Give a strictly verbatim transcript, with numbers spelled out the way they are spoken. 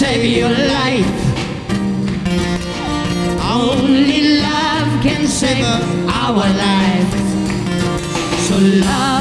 save your life. Only love can save our life. So love